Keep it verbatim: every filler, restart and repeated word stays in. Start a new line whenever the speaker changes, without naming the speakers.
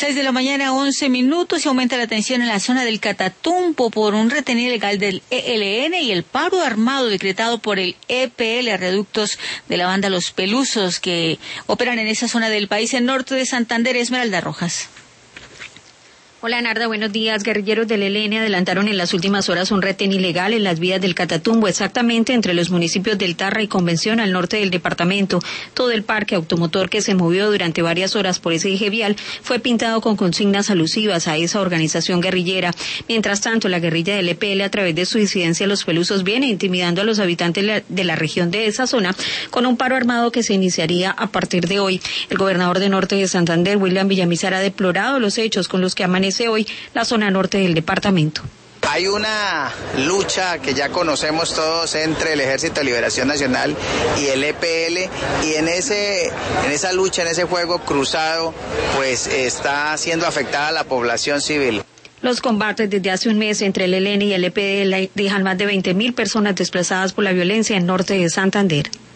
Seis de la mañana, once minutos, y aumenta la tensión en la zona del Catatumbo por un retén ilegal del E L N y el paro armado decretado por el E P L a reductos de la banda Los Pelusos que operan en esa zona del país, en norte de Santander. Esmeralda Rojas.
Hola Narda, buenos días. Guerrilleros del E L N adelantaron en las últimas horas un retén ilegal en las vías del Catatumbo, exactamente entre los municipios del Tarra y Convención al norte del departamento. Todo el parque automotor que se movió durante varias horas por ese eje vial fue pintado con consignas alusivas a esa organización guerrillera. Mientras tanto, la guerrilla del E P L, a través de su disidencia Los Pelusos, viene intimidando a los habitantes de la región de esa zona con un paro armado que se iniciaría a partir de hoy. El gobernador de Norte de Santander, William Villamizar, ha deplorado los hechos con los que amanece hoy la zona norte del departamento.
Hay una lucha que ya conocemos todos entre el Ejército de Liberación Nacional y el E P L, y en ese en esa lucha, en ese juego cruzado, pues está siendo afectada la población civil.
Los combates desde hace un mes entre el E L N y el E P L dejan más de veinte mil personas desplazadas por la violencia en norte de Santander.